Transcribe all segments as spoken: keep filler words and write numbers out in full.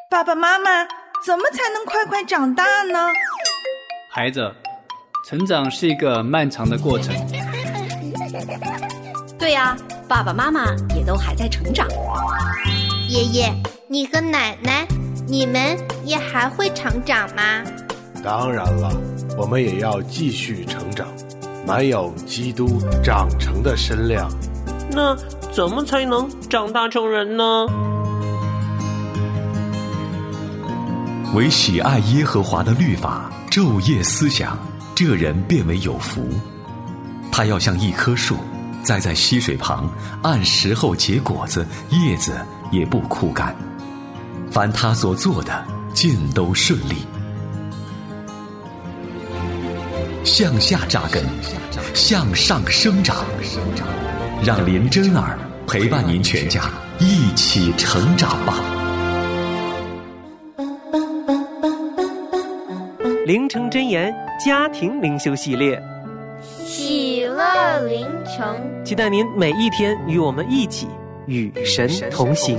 爸爸妈妈，怎么才能快快长大呢？ 孩子，成长是一个漫长的过程。 对呀，爸爸妈妈也都还在成长。 爷爷，你和奶奶，你们也还会成长吗？ 当然了，我们也要继续成长，满有基督长成的身量。 那怎么才能长大成人呢？ 唯喜爱耶和华的律法，昼夜思想，这人便为有福。他要像一棵树，栽在溪水旁，按时候结果子，叶子也不枯干。凡他所做的，尽都顺利。向下扎根，向上生长，让林真儿陪伴您全家一起成长吧。 灵城真言家庭灵修系列， 喜乐灵城， 期待您每一天与我们一起与神同行。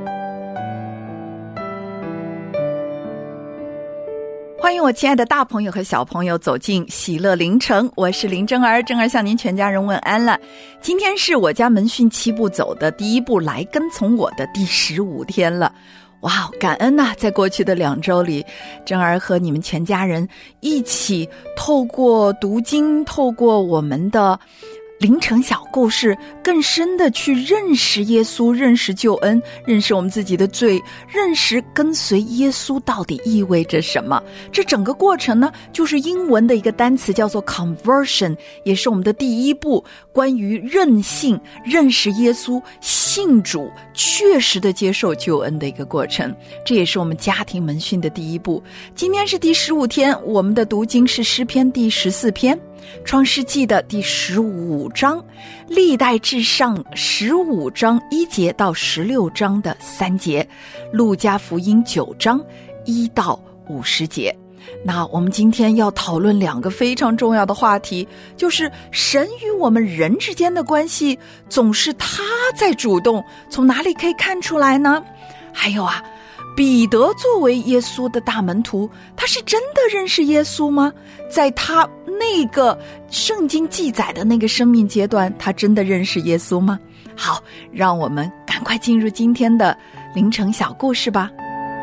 欢迎我亲爱的大朋友和小朋友走进喜乐灵城，我是林真儿，真儿向您全家人问安了。今天是我家门训七步走的第一步，来跟从我的第十五天了。哇，感恩呐、啊！在过去的两周里，真儿和你们全家人一起透过读经，透过我们的灵城小故事，更深的去认识耶稣，认识救恩，认识我们自己的罪，认识跟随耶稣到底意味着什么。这整个过程呢，就是英文的一个单词叫做 conversion， 也是我们的第一步，关于认信、认识耶稣、信主、确实的接受救恩的一个过程。这也是我们家庭门训的第一步。今天是第十五天，我们的读经是诗篇第十四篇，创世纪的第十五章，历代志上十五章一节到十六章的三节，路加福音九章一到五十节。那我们今天要讨论两个非常重要的话题，就是神与我们人之间的关系总是他在主动，从哪里可以看出来呢？还有啊，彼得作为耶稣的大门徒，他是真的认识耶稣吗？在他那个圣经记载的那个生命阶段，他真的认识耶稣吗？好，让我们赶快进入今天的灵城小故事吧。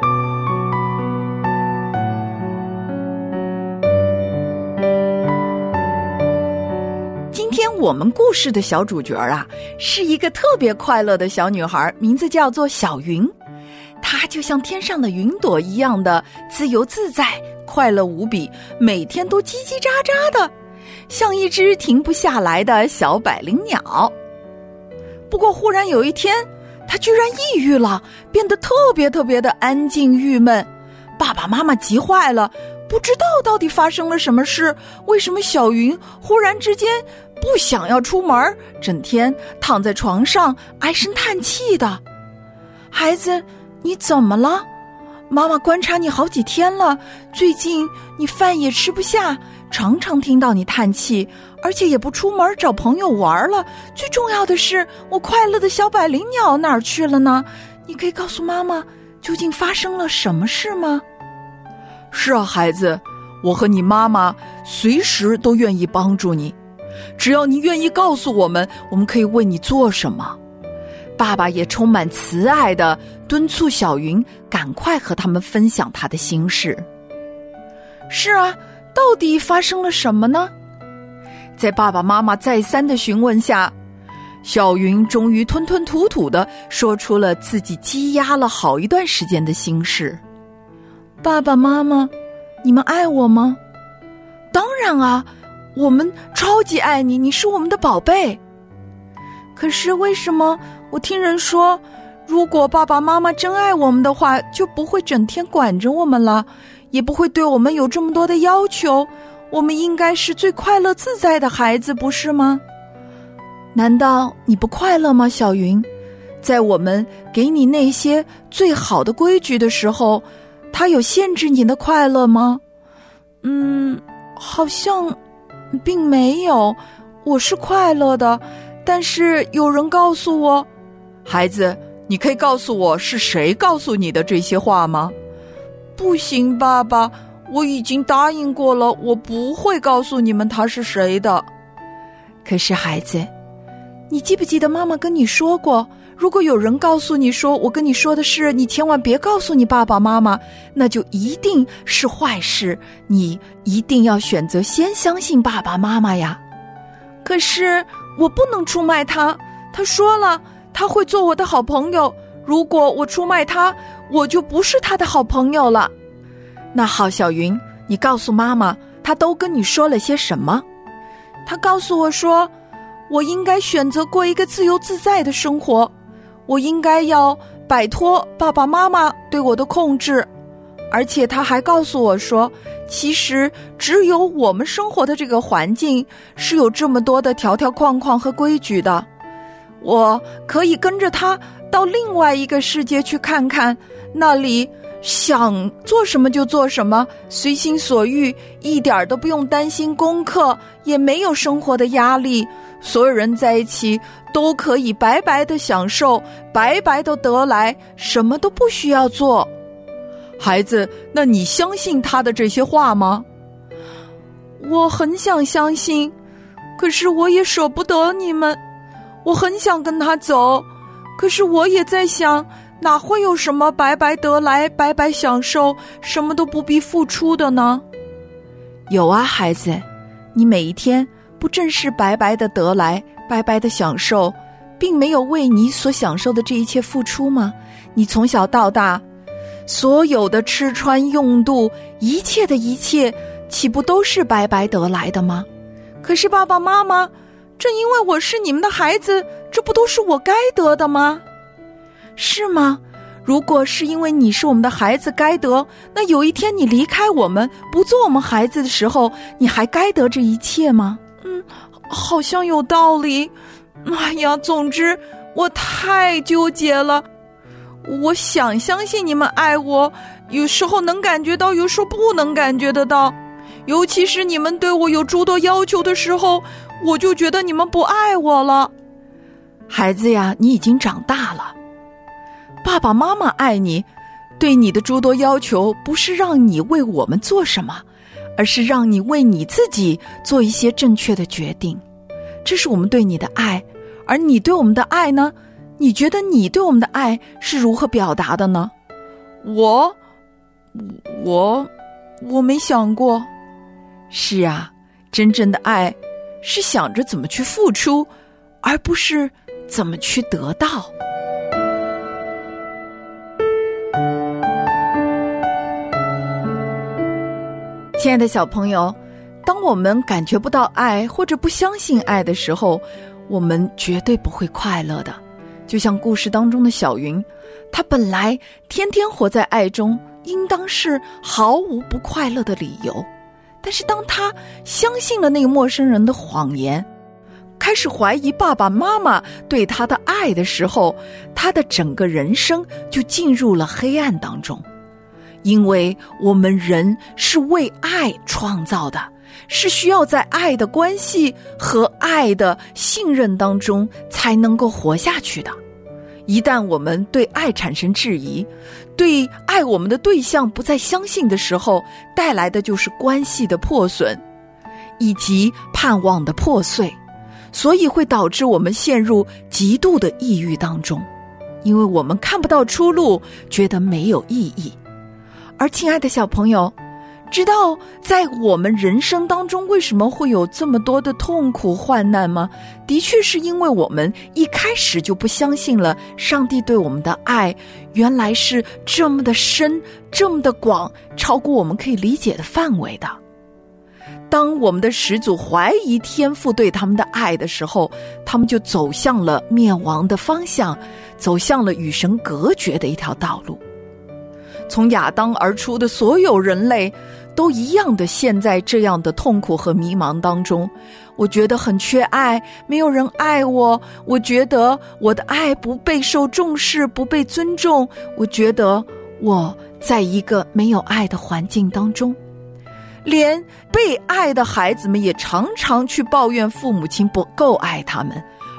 今天我们故事的小主角啊，是一个特别快乐的小女孩，名字叫做小云。她就像天上的云朵一样的自由自在，快乐无比，每天都叽叽喳喳的，像一只停不下来的小百灵鸟。不过忽然有一天，她居然抑郁了，变得特别特别的安静郁闷。爸爸妈妈急坏了，不知道到底发生了什么事，为什么小云忽然之间不想要出门，整天躺在床上唉声叹气的。孩子，你怎么了？妈妈观察你好几天了，最近你饭也吃不下，常常听到你叹气，而且也不出门找朋友玩了。最重要的是，我快乐的小百灵鸟哪儿去了呢？你可以告诉妈妈，究竟发生了什么事吗？是啊，孩子，我和你妈妈随时都愿意帮助你，只要你愿意告诉我们，我们可以为你做什么。爸爸也充满慈爱地敦促小云赶快和他们分享他的心事。是啊，到底发生了什么呢？在爸爸妈妈再三的询问下，小云终于吞吞吐吐地说出了自己积压了好一段时间的心事。爸爸妈妈，你们爱我吗？当然啊，我们超级爱你，你是我们的宝贝。可是为什么我听人说，如果爸爸妈妈真爱我们的话，就不会整天管着我们了，也不会对我们有这么多的要求，我们应该是最快乐自在的孩子，不是吗？难道你不快乐吗，小云？在我们给你那些最好的规矩的时候，它有限制你的快乐吗？嗯，好像并没有，我是快乐的，但是有人告诉我，孩子，你可以告诉我是谁告诉你的这些话吗？ 不行，爸爸，我已经答应过了，我不会告诉你们他是谁的。可是孩子，你记不记得妈妈跟你说过，如果有人告诉你说我跟你说的事，你千万别告诉你爸爸妈妈，那就一定是坏事，你一定要选择先相信爸爸妈妈呀。可是我不能出卖他，他说了他会做我的好朋友，如果我出卖他，我就不是他的好朋友了。那好，小云，你告诉妈妈他都跟你说了些什么？他告诉我说，我应该选择过一个自由自在的生活，我应该要摆脱爸爸妈妈对我的控制，而且他还告诉我说，其实只有我们生活的这个环境是有这么多的条条框框和规矩的，我可以跟着他到另外一个世界去看看，那里想做什么就做什么，随心所欲，一点都不用担心功课，也没有生活的压力，所有人在一起都可以白白的享受，白白的得来，什么都不需要做。孩子，那你相信他的这些话吗？我很想相信，可是我也舍不得你们，我很想跟他走，可是我也在想，哪会有什么白白得来白白享受，什么都不必付出的呢？有啊，孩子，你每一天不正是白白的得来白白的享受，并没有为你所享受的这一切付出吗？你从小到大所有的吃穿用度，一切的一切，岂不都是白白得来的吗？可是爸爸妈妈，正因为我是你们的孩子，这不都是我该得的吗？是吗？如果是因为你是我们的孩子该得，那有一天你离开我们，不做我们孩子的时候，你还该得这一切吗？嗯，好像有道理。哎呀，总之我太纠结了。我想相信你们爱我，有时候能感觉到，有时候不能感觉得到，尤其是你们对我有诸多要求的时候，我就觉得你们不爱我了。孩子呀，你已经长大了，爸爸妈妈爱你，对你的诸多要求不是让你为我们做什么，而是让你为你自己做一些正确的决定，这是我们对你的爱。而你对我们的爱呢？你觉得你对我们的爱是如何表达的呢？我我我没想过。是啊，真正的爱是想着怎么去付出，而不是怎么去得到。亲爱的小朋友，当我们感觉不到爱或者不相信爱的时候，我们绝对不会快乐的。就像故事当中的小云，她本来天天活在爱中，应当是毫无不快乐的理由。但是当她相信了那个陌生人的谎言，开始怀疑爸爸妈妈对她的爱的时候，她的整个人生就进入了黑暗当中。因为我们人是为爱创造的，是需要在爱的关系和爱的信任当中才能够活下去的。一旦我们对爱产生质疑，对爱我们的对象不再相信的时候，带来的就是关系的破损以及盼望的破碎，所以会导致我们陷入极度的抑郁当中，因为我们看不到出路，觉得没有意义。而亲爱的小朋友，知道在我们人生当中为什么会有这么多的痛苦患难吗？的确是因为我们一开始就不相信了上帝对我们的爱原来是这么的深，这么的广，超过我们可以理解的范围的。当我们的始祖怀疑天父对他们的爱的时候，他们就走向了灭亡的方向，走向了与神隔绝的一条道路。从亚当而出的所有人类都一样的陷在这样的痛苦和迷茫当中。我觉得很缺爱，没有人爱我，我觉得我的爱不被受重视，不被尊重，我觉得我在一个没有爱的环境当中。连被爱的孩子们也常常去抱怨父母亲不够爱他们，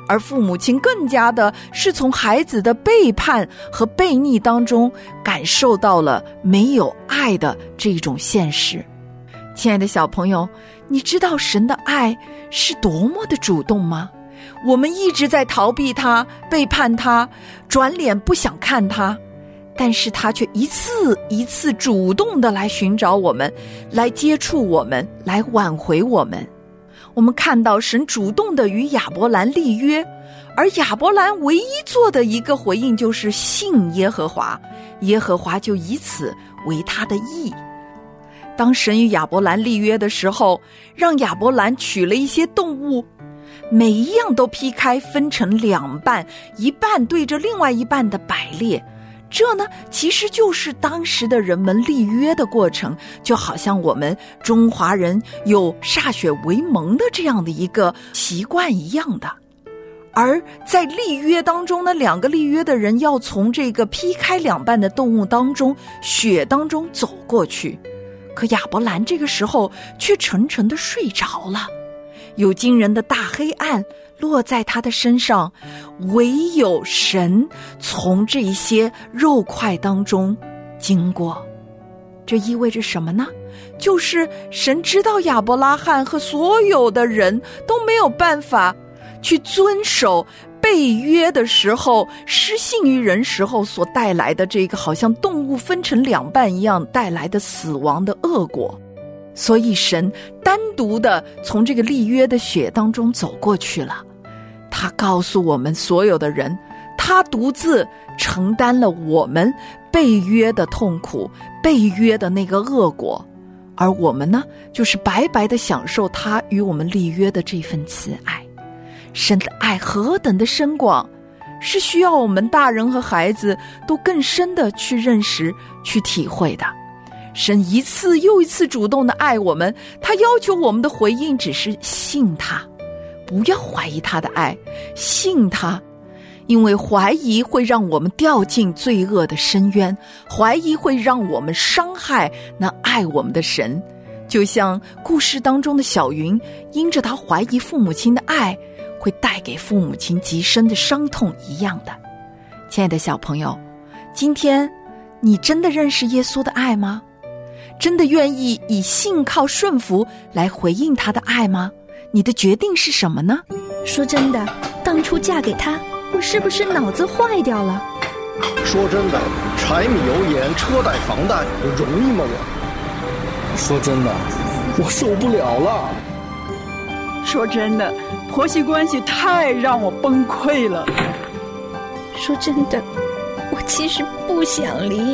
而父母亲更加的是从孩子的背叛和悖逆当中感受到了没有爱的这种现实。亲爱的小朋友，你知道神的爱是多么的主动吗？我们一直在逃避他，背叛他，转脸不想看他，但是他却一次一次主动的来寻找我们，来接触我们，来挽回我们。我们看到神主动的与亚伯兰立约，而亚伯兰唯一做的一个回应就是信耶和华，耶和华就以此为他的义。当神与亚伯兰立约的时候，让亚伯兰取了一些动物，每一样都劈开分成两半，一半对着另外一半的摆列。这呢，其实就是当时的人们立约的过程，就好像我们中华人有歃血为盟的这样的一个习惯一样的。而在立约当中呢，两个立约的人要从这个劈开两半的动物当中，血当中走过去。可亚伯兰这个时候却沉沉地睡着了，有惊人的大黑暗落在他的身上，唯有神从这些肉块当中经过。这意味着什么呢？就是神知道亚伯拉罕和所有的人都没有办法去遵守背约的时候，失信于人时候所带来的这个好像动物分成两半一样带来的死亡的恶果。所以神单独的从这个立约的血当中走过去了，他告诉我们所有的人，他独自承担了我们背约的痛苦，背约的那个恶果，而我们呢，就是白白的享受他与我们立约的这份慈爱。神的爱何等的深广，是需要我们大人和孩子都更深的去认识，去体会的。神一次又一次主动的爱我们，他要求我们的回应只是信他，不要怀疑他的爱，信他。因为怀疑会让我们掉进罪恶的深渊，怀疑会让我们伤害那爱我们的神。就像故事当中的小云，因着他怀疑父母亲的爱，会带给父母亲极深的伤痛一样的。亲爱的小朋友，今天你真的认识耶稣的爱吗？真的愿意以信靠顺服来回应他的爱吗？你的决定是什么呢？ 说真的，当初嫁给他，我是不是脑子坏掉了？ 说真的，柴米油盐车贷房贷容易吗我？说真的，我受不了了。 说真的，婆媳关系太让我崩溃了。 说真的，我其实不想离。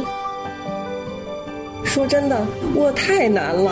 说真的，我太难了。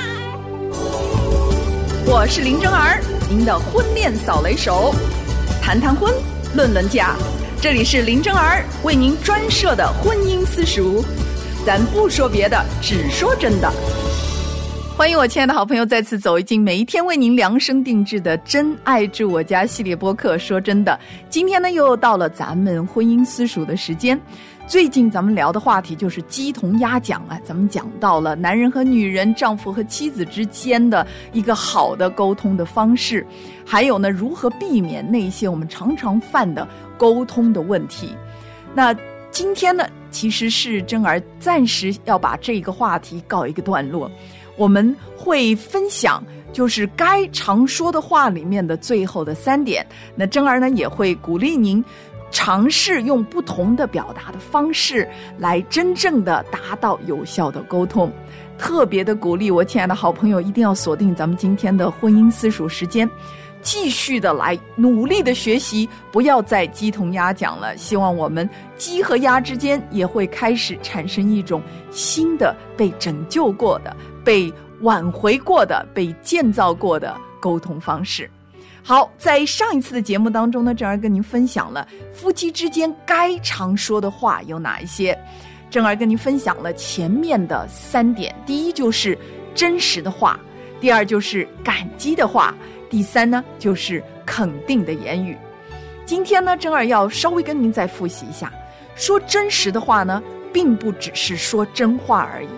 我是林真儿，您的婚恋扫雷手，谈谈婚，论论嫁，这里是林真儿为您专设的婚姻私塾，咱不说别的，只说真的。欢迎我亲爱的好朋友再次走进每一天为您量身定制的真爱住我家系列播客。说真的，今天呢又到了咱们婚姻私塾的时间。最近咱们聊的话题就是鸡同鸭讲啊，咱们讲到了男人和女人、丈夫和妻子之间的一个好的沟通的方式，还有呢如何避免那些我们常常犯的沟通的问题。那今天呢，其实是真儿暂时要把这个话题告一个段落，我们会分享就是该常说的话里面的最后的三点。那真儿呢也会鼓励您尝试用不同的表达的方式来真正的达到有效的沟通。特别的鼓励我亲爱的好朋友一定要锁定咱们今天的婚姻私塾时间，继续的来努力的学习，不要再鸡同鸭讲了。希望我们鸡和鸭之间也会开始产生一种新的被拯救过的、被挽回过的、被建造过的沟通方式。好，在上一次的节目当中呢，正儿跟您分享了夫妻之间该常说的话有哪一些。正儿跟您分享了前面的三点，第一就是真实的话，第二就是感激的话，第三呢就是肯定的言语。今天呢，正儿要稍微跟您再复习一下，说真实的话呢，并不只是说真话而已。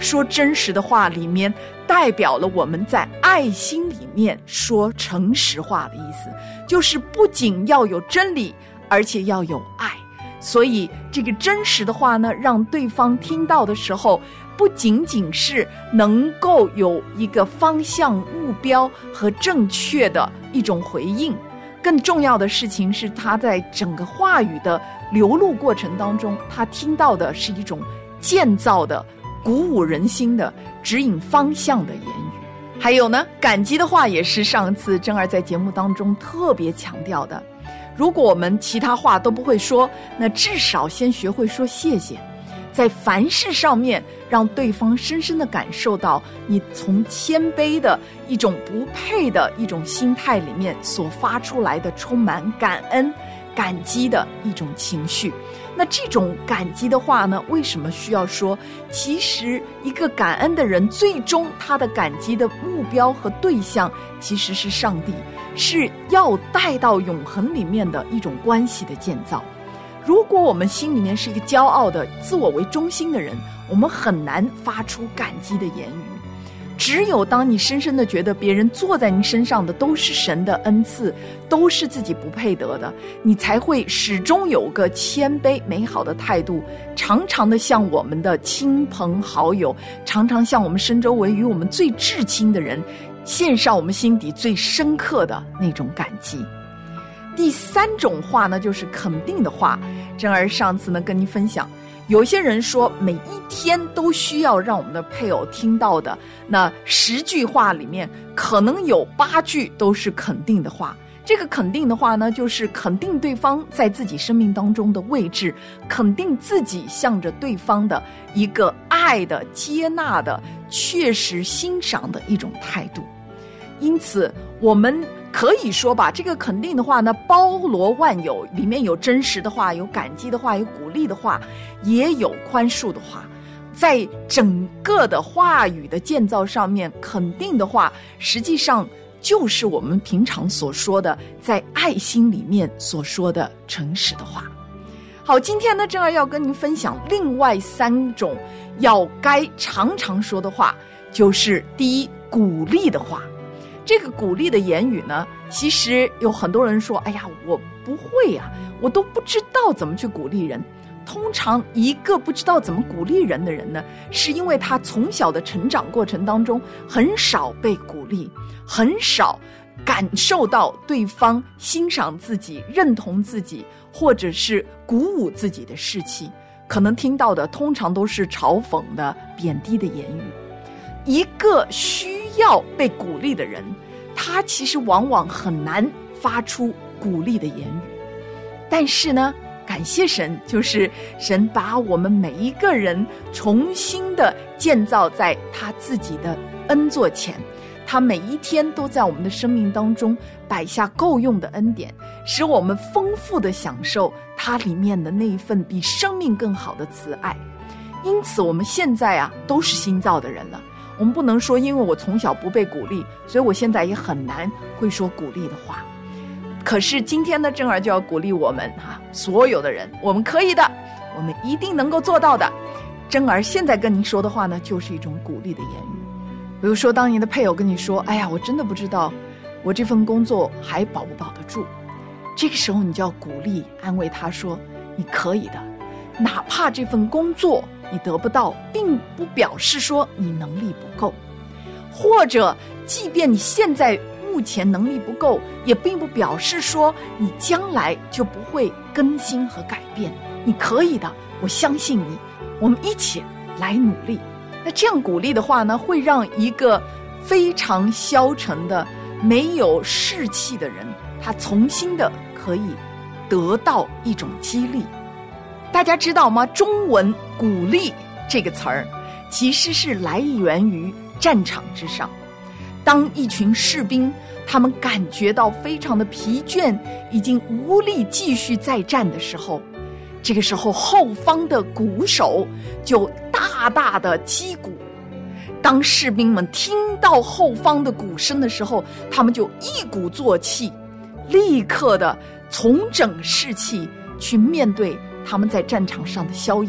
说真实的话里面代表了我们在爱心里面说诚实话的意思，就是不仅要有真理，而且要有爱。所以这个真实的话呢，让对方听到的时候，不仅仅是能够有一个方向、目标和正确的一种回应，更重要的事情是他在整个话语的流露过程当中，他听到的是一种建造的、鼓舞人心的、指引方向的言语。还有呢，感激的话也是上次珍儿在节目当中特别强调的。如果我们其他话都不会说，那至少先学会说谢谢，在凡事上面让对方深深地感受到你从谦卑的一种不配的一种心态里面所发出来的充满感恩感激的一种情绪。那这种感激的话呢，为什么需要说？其实一个感恩的人，最终他的感激的目标和对象其实是上帝，是要带到永恒里面的一种关系的建造。如果我们心里面是一个骄傲的、自我为中心的人，我们很难发出感激的言语。只有当你深深的觉得别人坐在你身上的都是神的恩赐，都是自己不配得的，你才会始终有个谦卑美好的态度，常常的向我们的亲朋好友，常常向我们身周围与我们最至亲的人献上我们心底最深刻的那种感激。第三种话呢，就是肯定的话。珍儿上次呢跟您分享，有些人说每一天都需要让我们的配偶听到的那十句话里面，可能有八句都是肯定的话。这个肯定的话呢，就是肯定对方在自己生命当中的位置，肯定自己向着对方的一个爱的、接纳的、确实欣赏的一种态度。因此我们可以说吧，这个肯定的话呢，包罗万有，里面有真实的话，有感激的话，有鼓励的话，也有宽恕的话。在整个的话语的建造上面，肯定的话实际上就是我们平常所说的在爱心里面所说的诚实的话。好，今天呢，珍儿要跟您分享另外三种要该常常说的话，就是第一，鼓励的话。这个鼓励的言语呢，其实有很多人说，哎呀，我不会啊，我都不知道怎么去鼓励人。通常一个不知道怎么鼓励人的人呢，是因为他从小的成长过程当中很少被鼓励，很少感受到对方欣赏自己、认同自己，或者是鼓舞自己的士气，可能听到的通常都是嘲讽的、贬低的言语。一个需要被鼓励的人，他其实往往很难发出鼓励的言语。但是呢，感谢神，就是神把我们每一个人重新的建造在他自己的恩座前，他每一天都在我们的生命当中摆下够用的恩典，使我们丰富的享受他里面的那一份比生命更好的慈爱。因此我们现在啊都是新造的人了，我们不能说因为我从小不被鼓励，所以我现在也很难会说鼓励的话。可是今天呢，珍儿就要鼓励我们啊，所有的人，我们可以的，我们一定能够做到的。珍儿现在跟您说的话呢，就是一种鼓励的言语。比如说，当你的配偶跟你说，哎呀，我真的不知道我这份工作还保不保得住，这个时候你就要鼓励安慰他说，你可以的，哪怕这份工作你得不到，并不表示说你能力不够，或者即便你现在目前能力不够，也并不表示说你将来就不会更新和改变。你可以的，我相信你，我们一起来努力。那这样鼓励的话呢，会让一个非常消沉的、没有士气的人，他重新的可以得到一种激励。大家知道吗？中文鼓励这个词儿其实是来源于战场之上。当一群士兵他们感觉到非常的疲倦，已经无力继续再战的时候，这个时候后方的鼓手就大大的击鼓。当士兵们听到后方的鼓声的时候，他们就一鼓作气，立刻的重整士气，去面对他们在战场上的硝烟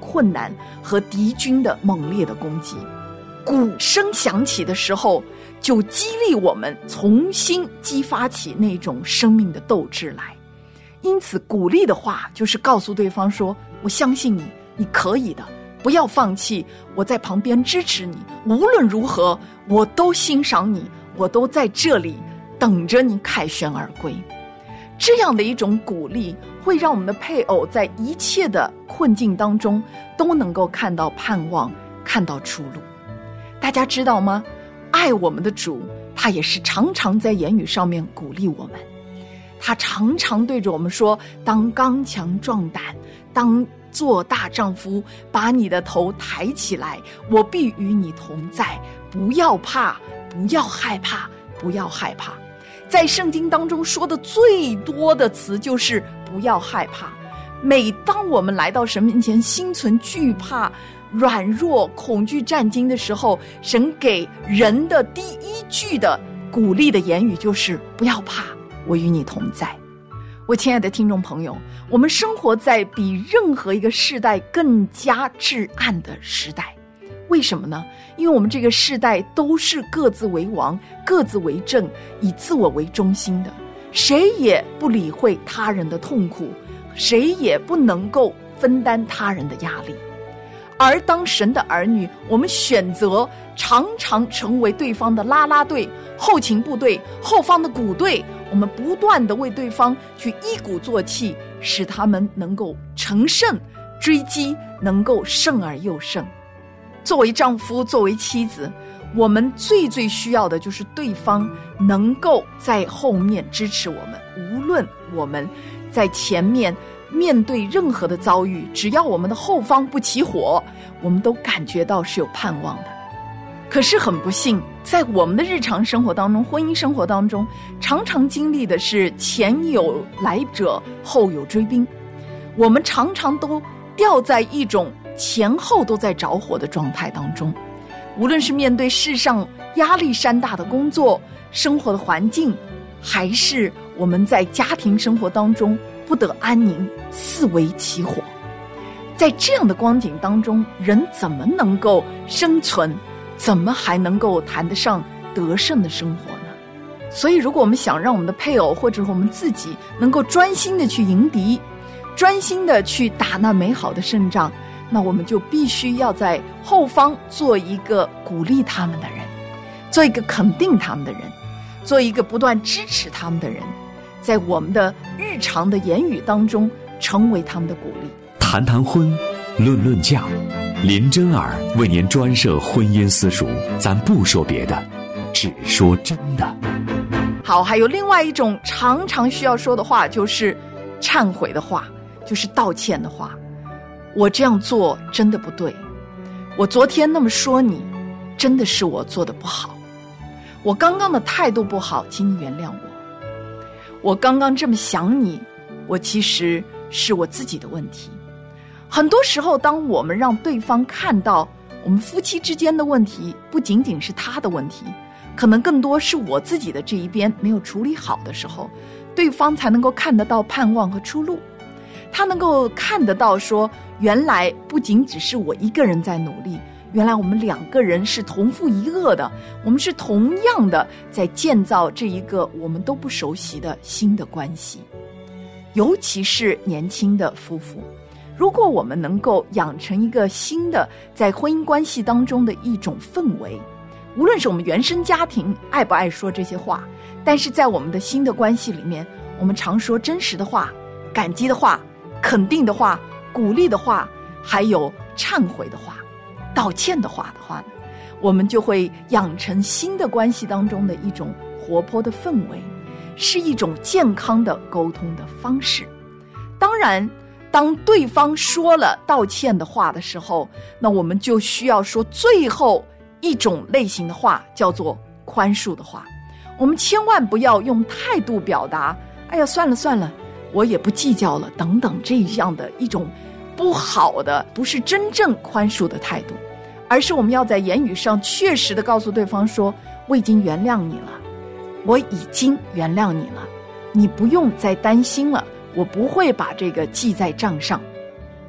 困难和敌军的猛烈的攻击。鼓声响起的时候，就激励我们重新激发起那种生命的斗志来。因此鼓励的话就是告诉对方说，我相信你，你可以的，不要放弃，我在旁边支持你，无论如何我都欣赏你，我都在这里等着你凯旋而归。这样的一种鼓励会让我们的配偶在一切的困境当中都能够看到盼望，看到出路。大家知道吗？爱我们的主，他也是常常在言语上面鼓励我们。他常常对着我们说，当刚强壮胆，当做大丈夫，把你的头抬起来，我必与你同在，不要怕，不要害怕，不要害怕。在圣经当中说的最多的词就是不要害怕。每当我们来到神面前心存惧怕、软弱、恐惧战惊的时候，神给人的第一句的鼓励的言语就是不要怕，我与你同在。我亲爱的听众朋友，我们生活在比任何一个世代更加至暗的时代。为什么呢？因为我们这个世代都是各自为王，各自为政，以自我为中心的，谁也不理会他人的痛苦，谁也不能够分担他人的压力。而当神的儿女，我们选择常常成为对方的啦啦队、后勤部队、后方的鼓队，我们不断地为对方去一鼓作气，使他们能够乘胜追击，能够胜而又胜。作为丈夫，作为妻子，我们最最需要的就是对方能够在后面支持我们，无论我们在前面面对任何的遭遇，只要我们的后方不起火，我们都感觉到是有盼望的。可是很不幸，在我们的日常生活当中，婚姻生活当中，常常经历的是前有来者，后有追兵。我们常常都掉在一种前后都在着火的状态当中。无论是面对世上压力山大的工作、生活的环境，还是我们在家庭生活当中不得安宁，四围起火。在这样的光景当中，人怎么能够生存？怎么还能够谈得上得胜的生活呢？所以如果我们想让我们的配偶或者是我们自己能够专心的去迎敌，专心的去打那美好的胜仗，那我们就必须要在后方做一个鼓励他们的人，做一个肯定他们的人，做一个不断支持他们的人，在我们的日常的言语当中成为他们的鼓励。 谈谈婚，论论嫁，林真儿为您专设婚姻私塾，咱不说别的，只说真的。 好，还有另外一种常常需要说的话，就是忏悔的话，就是道歉的话。我这样做真的不对，我昨天那么说你，真的是我做的不好，我刚刚的态度不好，请你原谅我，我刚刚这么想你，我其实是我自己的问题。很多时候当我们让对方看到我们夫妻之间的问题不仅仅是他的问题，可能更多是我自己的这一边没有处理好的时候，对方才能够看得到盼望和出路。他能够看得到说，原来不仅只是我一个人在努力，原来我们两个人是同父一轭的，我们是同样的在建造这一个我们都不熟悉的新的关系。尤其是年轻的夫妇，如果我们能够养成一个新的在婚姻关系当中的一种氛围，无论是我们原生家庭爱不爱说这些话，但是在我们的新的关系里面，我们常说真实的话、感激的话、肯定的话、鼓励的话，还有忏悔的话、道歉的话的话呢，我们就会养成新的关系当中的一种活泼的氛围，是一种健康的沟通的方式。当然当对方说了道歉的话的时候，那我们就需要说最后一种类型的话，叫做宽恕的话。我们千万不要用态度表达，哎呀算了算了，我也不计较了等等，这样的一种不好的，不是真正宽恕的态度，而是我们要在言语上确实的告诉对方说，我已经原谅你了，我已经原谅你了，你不用再担心了，我不会把这个记在账上。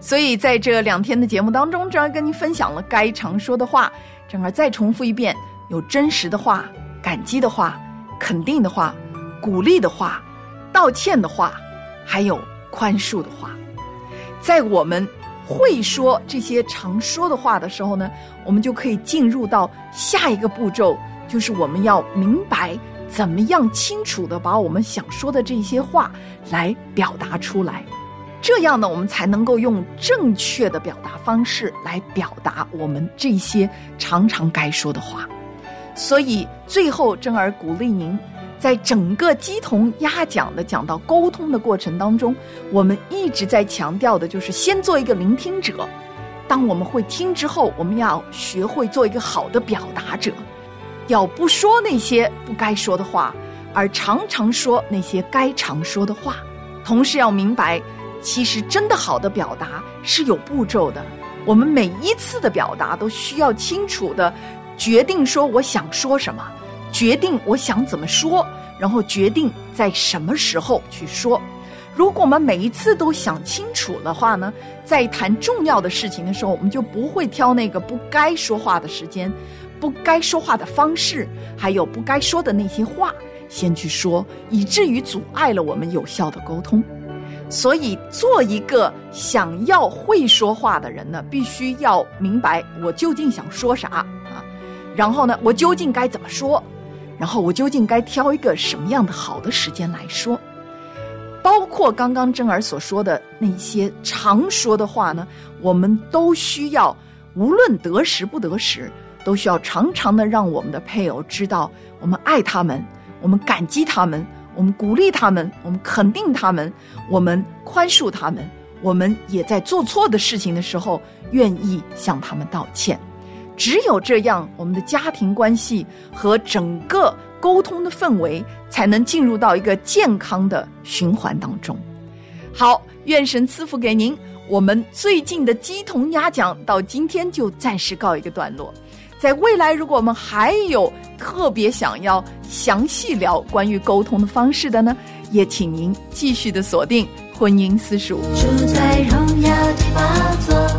所以在这两天的节目当中，正儿跟您分享了该常说的话，正儿再重复一遍，有真实的话、感激的话、肯定的话、鼓励的话、道歉的话，还有宽恕的话。在我们会说这些常说的话的时候呢，我们就可以进入到下一个步骤，就是我们要明白怎么样清楚地把我们想说的这些话来表达出来，这样呢，我们才能够用正确的表达方式来表达我们这些常常该说的话。所以最后珍儿鼓励您，在整个鸡同鸭讲的讲到沟通的过程当中，我们一直在强调的就是先做一个聆听者，当我们会听之后，我们要学会做一个好的表达者，要不说那些不该说的话，而常常说那些该常说的话。同时要明白，其实真的好的表达是有步骤的，我们每一次的表达都需要清楚的决定说我想说什么，决定我想怎么说，然后决定在什么时候去说。如果我们每一次都想清楚的话呢，在谈重要的事情的时候，我们就不会挑那个不该说话的时间，不该说话的方式，还有不该说的那些话先去说，以至于阻碍了我们有效的沟通。所以做一个想要会说话的人呢，必须要明白我究竟想说啥啊，然后呢，我究竟该怎么说，然后我究竟该挑一个什么样的好的时间来说。包括刚刚珍儿所说的那些常说的话呢，我们都需要无论得时不得时，都需要常常的让我们的配偶知道我们爱他们，我们感激他们，我们鼓励他们，我们肯定他们，我们宽恕他们，我们也在做错的事情的时候愿意向他们道歉。只有这样，我们的家庭关系和整个沟通的氛围才能进入到一个健康的循环当中。好，愿神赐福给您。我们最近的鸡同鸭讲到今天就暂时告一个段落，在未来如果我们还有特别想要详细聊关于沟通的方式的呢，也请您继续的锁定婚姻私塾。 住在荣耀的宝座。